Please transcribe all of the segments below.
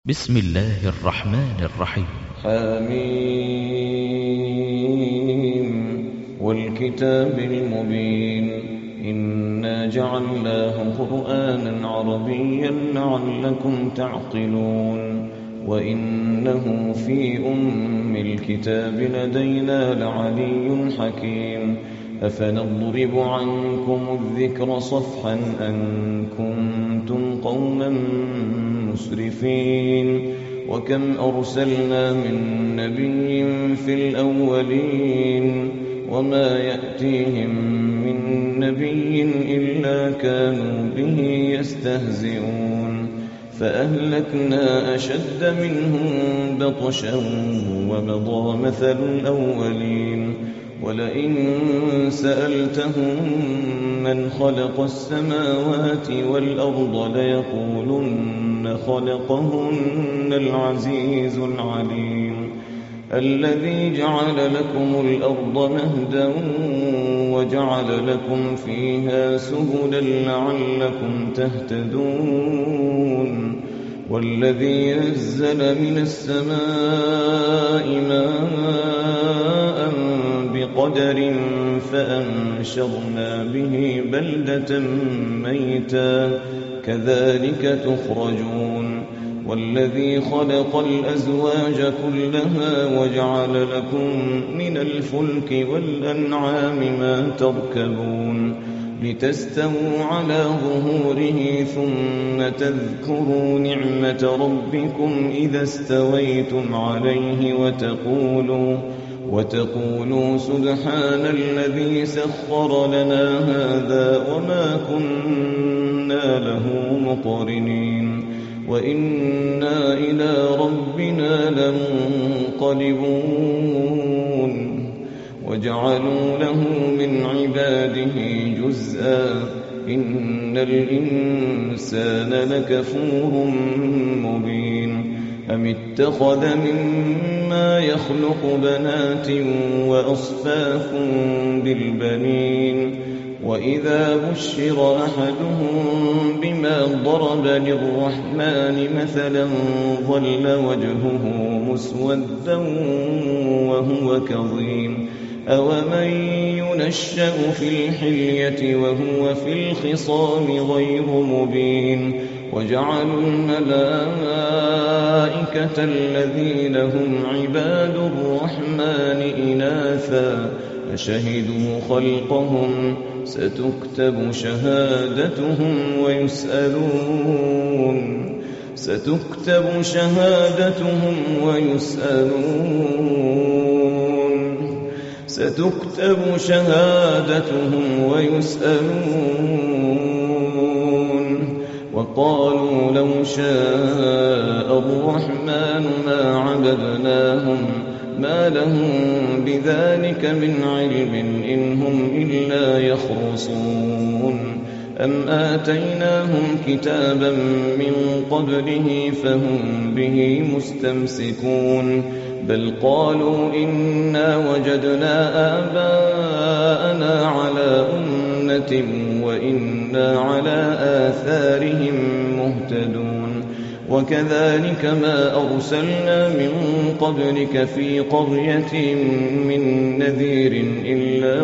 بسم الله الرحمن الرحيم. حميم والكتاب المبين إنا جعلناه قرآنا عربيا لعلكم تعقلون وإنه في أم الكتاب لدينا لعلي حكيم أفنضرب عنكم الذكر صفحا أن كنتم قوما مسرفين وكم أرسلنا من نبي في الأولين وما يأتيهم من نبي إلا كانوا به يستهزئون فأهلكنا أشد منهم بطشا ومضى مثل الأولين ولئن سألتهم من خلق السماوات والأرض ليقولن خلقهن العزيز العليم الذي جعل لكم الأرض مهدا وجعل لكم فيها سبلا لعلكم تهتدون والذي نزل من السماء ماء بقدر فأنشرنا به بلدة ميتا كذلك تخرجون والذي خلق الأزواج كلها وجعل لكم من الفلك والأنعام ما تركبون لتستووا على ظهوره ثم تذكروا نعمة ربكم إذا استويتم عليه وتقولوا سبحان الذي سخر لنا هذا وما كنا له مقرنين وإنا إلى ربنا لمنقلبون وجعلوا له من عباده جزءا إن الإنسان لكفور مبين أم اتخذ مما يخلق بنات وأصفاكم بالبنين وإذا بشر أحدهم بما ضرب للرحمن مثلا ظل وجهه مسودا وهو كظيم أومن ينشأ في الحلية وهو في الخصام غير مبين وجعلوا الملائكة الذين هم عباد الرحمن إناثا أشهدوا خلقهم ستكتب شهادتهم ويسألون وقالوا لو شاء الرحمن ما عبدناهم ما لهم بذلك من علم إن هم إلا يخرصون أم آتيناهم كتابا من قبله فهم به مستمسكون بل قالوا إنا وجدنا آباءنا على أمة وإنا على آثارهم مهتدون وكذلك ما أرسلنا من قبلك في قرية من نذير إلا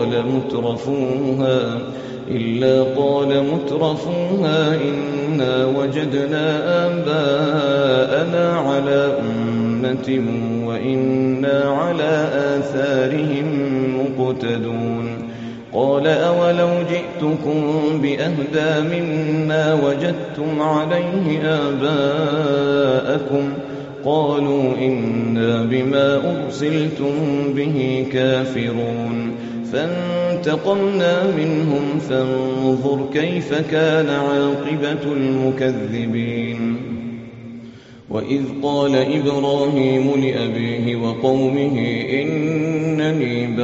قال مترفوها إنا وجدنا آباءنا على أمة وإنا على آثارهم مقتدون قال أولو جئتكم بأهدى مما وجدتم عليه آباءكم قالوا إنا بما أرسلتم به كافرون فانتقمنا منهم فانظر كيف كان عاقبة المكذبين وإذ قال إبراهيم لأبيه وقومه إنني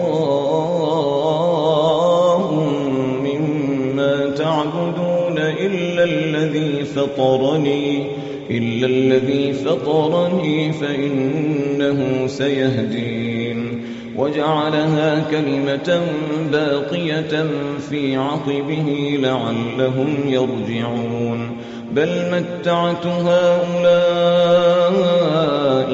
براء مما تعبدون إلا الذي فطرني فإنه سيهدين وجعلها كلمة باقية في عقبه لعلهم يرجعون بل متعت هؤلاء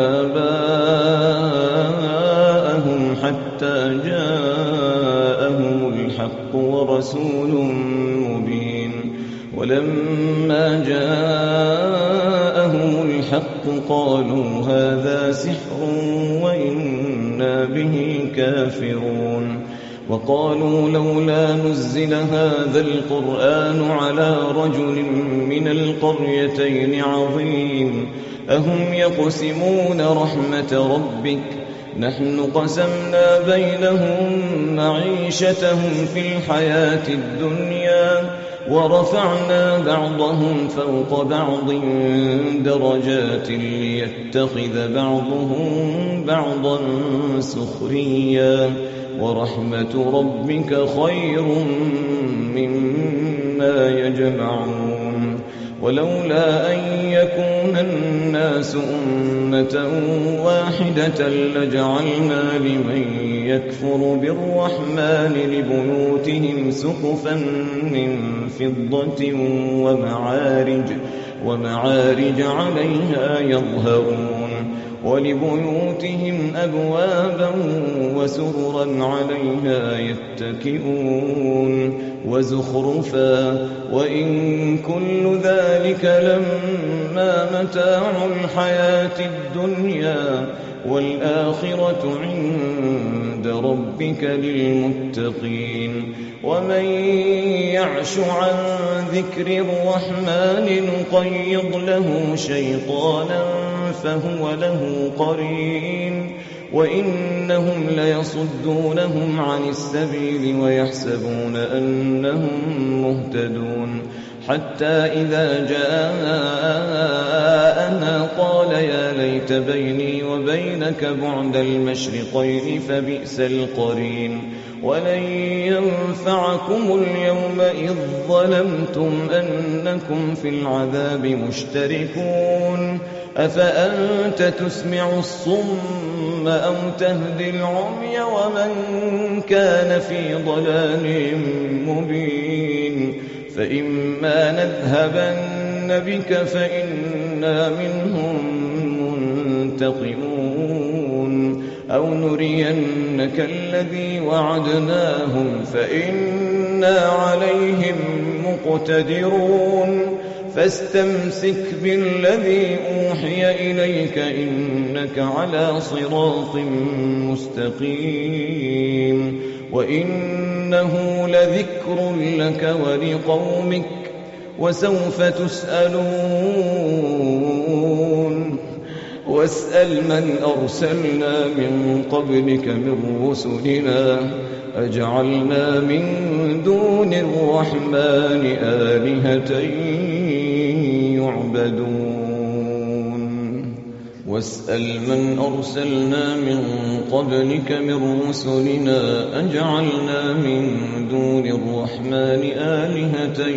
وآباءهم حتى جاءهم الحق ورسول مبين ولما جاءهم الحق قالوا هذا سحر وإنا به كافرون وقالوا لولا نزل هذا القرآن على رجل من القريتين عظيم أهم يقسمون رحمة ربك نحن قسمنا بينهم معيشتهم في الحياة الدنيا ورفعنا بعضهم فوق بعض درجات ليتخذ بعضهم بعضا سخريا ورحمة ربك خير مما يجمعون ولولا أن يكون الناس أمة واحدة لجعلنا لمن يكفر بالرحمن لبيوتهم سقفا من فضة ومعارج عليها يظهرون ولبيوتهم أبوابا وسررا عليها يتكئون وزخرفا وإن كل ذلك لما متاع الحياة الدنيا والآخرة عند ربك للمتقين ومن يعش عن ذكر الرحمن نقيض له شيطانا فهو له قرين وإنهم ليصدونهم عن السبيل ويحسبون أنهم مهتدون حتى إذا جاءنا قال يا ليت بيني وبينك بعد المشرقين فبئس القرين ولن ينفعكم اليوم إذ ظلمتم أنكم في العذاب مشتركون أفأنت تسمع الصم أو تهدي العمي ومن كان في ضلال مبين فإما نذهبن بك فإنا منهم منتقمون أو نرينك الذي وعدناهم فإنا عليهم مقتدرون فاستمسك بالذي أوحي إليك إنك على صراط مستقيم وإنه لذكر لك ولقومك وسوف تسألون واسأل من أرسلنا من قبلك من رسلنا أجعلنا من دون الرحمن آلهة يعبدون واسأل من أرسلنا من قبلك من رسلنا أجعلنا من دون الرحمن آلهة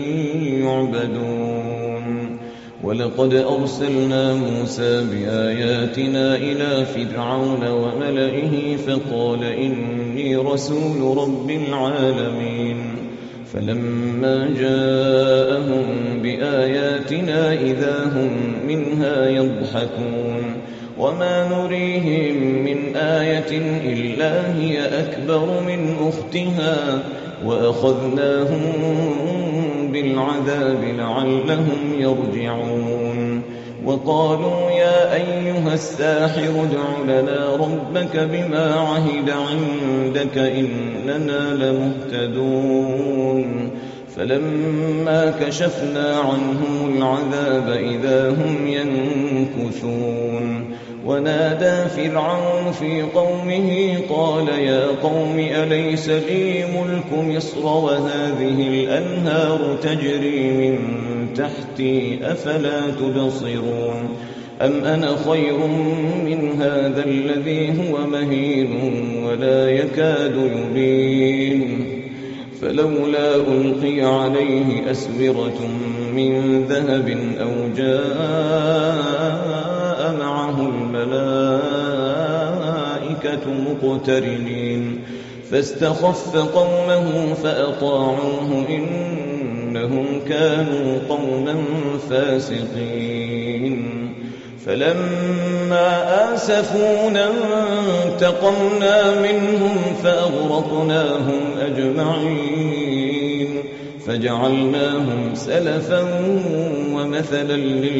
يعبدون ولقد أرسلنا موسى بآياتنا إلى فرعون وملئه فقال إني رسول رب العالمين فلما جاءهم بآياتنا إذا هم منها يضحكون وما نريهم من آية إلا هي أكبر من أختها وأخذناهم بالعذاب لعلهم يرجعون وقالوا يا أيها الساحر ادع لنا ربك بما عهد عندك إننا لمهتدون فلما كشفنا عنهم العذاب إذا هم ينكثون ونادى فرعون في قومه قال يا قوم أليس لي ملك مصر وهذه الأنهار تجري من تحتي أفلا تبصرون أم أنا خير من هذا الذي هو مهين ولا يكاد يبين فلولا ألقي عليه أسورة من ذهب أو جاء معه الملائكة مقترنين فاستخف قومه فأطاعوه إنهم إنهم كانوا قوما فاسقين فلما آسفونا انتقمنا منهم فأغرقناهم أجمعين فجعلناهم سلفا ومثلا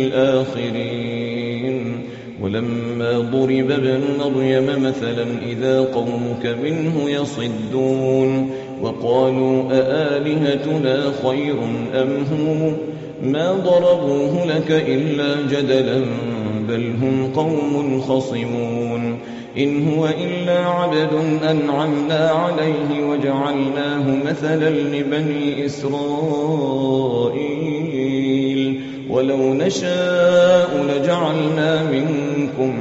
للآخرين ولما ضرب ابن مريم مثلا إذا قومك منه يصدون وقالوا أآلهتنا خير أم هو ما ضربوه لك إلا جدلا بل هم قوم خصمون إن هو إلا عبد أنعمنا عليه وجعلناه مثلا لبني إسرائيل ولو نشاء لجعلنا منكم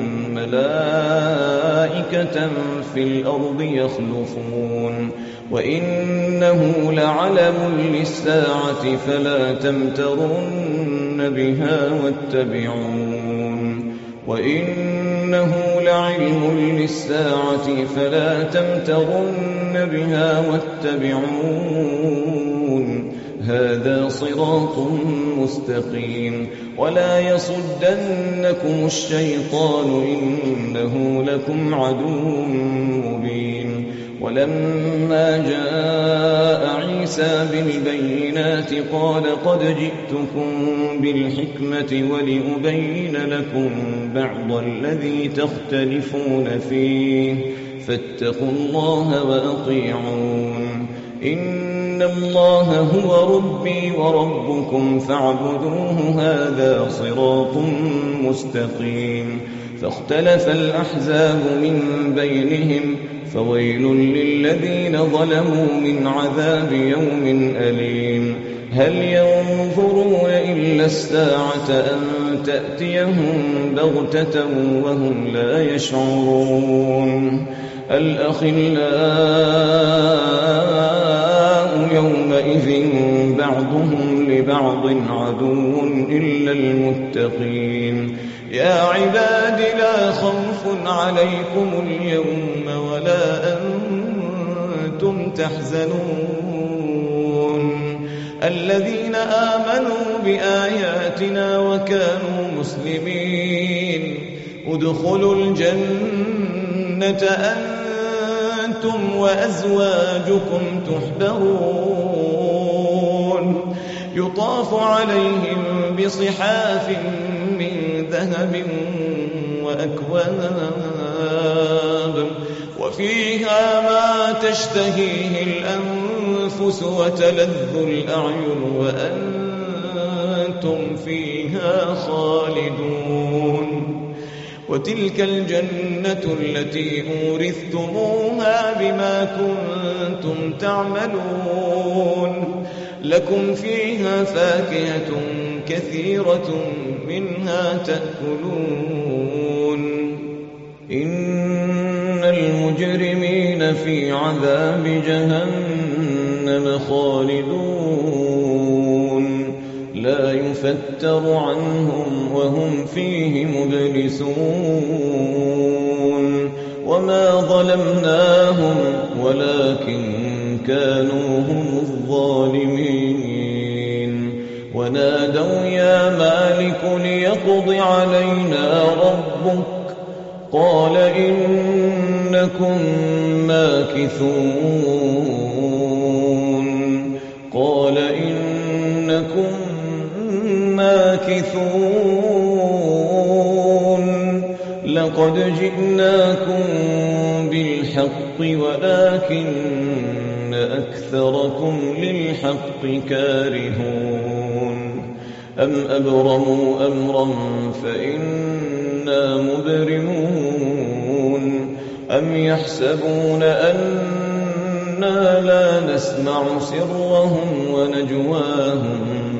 ملائكة في الأرض يخلفون وإنه لعلم للساعة فلا تمترن بها واتبعون وإنه لعلم للساعة فلا تمترن بها واتبعون هذا صراط مستقيم ولا يصدنكم الشيطان إنه لكم عدو مبين ولما جاء عيسى بالبينات قال قد جئتكم بالحكمة ولأبين لكم بعض الذي تختلفون فيه فاتقوا الله وأطيعون إن الله هو ربي وربكم فاعبدوه هذا صراط مستقيم فاختلف الأحزاب من بينهم فويل للذين ظلموا من عذاب يوم أليم هل ينظرون إلا الساعة أن تأتيهم بغتة وهم لا يشعرون الأخلاء يومئذ بعضهم لبعض عدو إلا المتقين يا عباد لا خوف عليكم اليوم ولا أنتم تحزنون الذين آمنوا بآياتنا وكانوا مسلمين ادخلوا الجنة أنتم وأزواجكم تحبرون يطاف عليهم بصحاف من ذهب وأكواب وفيها ما تشتهيه الأنفس وتلذ الأعين وأنتم فيها خالدون وتلك الجنة التي أورثتموها بما كنتم تعملون لكم فيها فاكهة كثيرة منها تأكلون إن المجرمين في عذاب جهنم خالدون لا يفتر عنهم وهم فيه مبلسون وما ظلمناهم ولكن كانوا هم الظالمين ونادوا يا مالك ليقض علينا ربك قال إنكم ماكثون قال إنكم ماكثون لقد جئناكم بالحق ولكن أكثركم للحق كارهون أم أبرموا أمرا فإنا مبرمون أم يحسبون أنا لا نسمع سرهم ونجواهم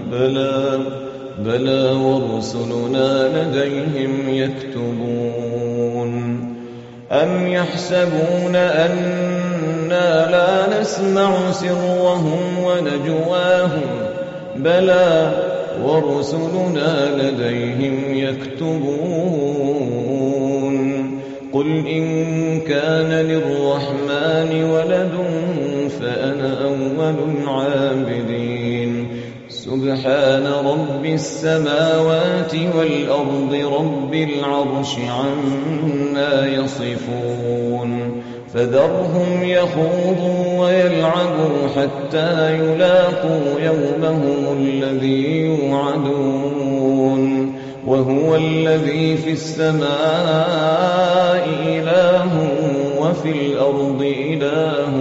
بلى ورسلنا لديهم يكتبون أم يحسبون أنا لا نسمع سرهم ونجواهم بلى ورسلنا لديهم يكتبون قل إن كان للرحمن ولد فأنا أول العابدين سبحان رب السماوات والأرض رب العرش عما يصفون فذرهم يخوضوا ويلعبوا حتى يلاقوا يومهم الذي يوعدون وهو الذي في السماء إله وفي الأرض إله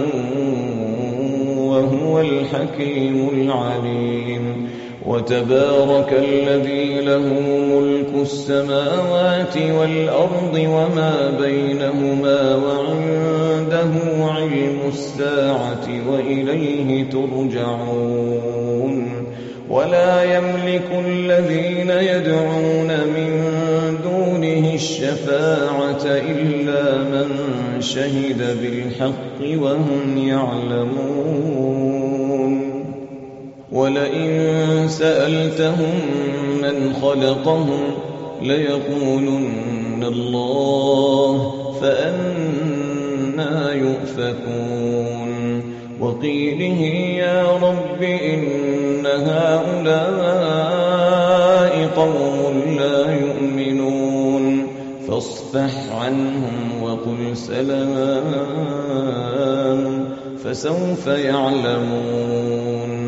وهو الحكيم العليم وتبارك الذي له ملك السماوات والأرض وما بينهما وعنده علم الساعة وإليه ترجعون ولا يملك الذين يدعون من دونه الشفاعة إلا من شهد بالحق وهم يعلمون ولئن سألتهم من خلقهم ليقولن الله فأنى يؤفكون وقيله يا رب إن هؤلاء قوم لا يؤمنون فاصفح عنهم وقل سلام فسوف يعلمون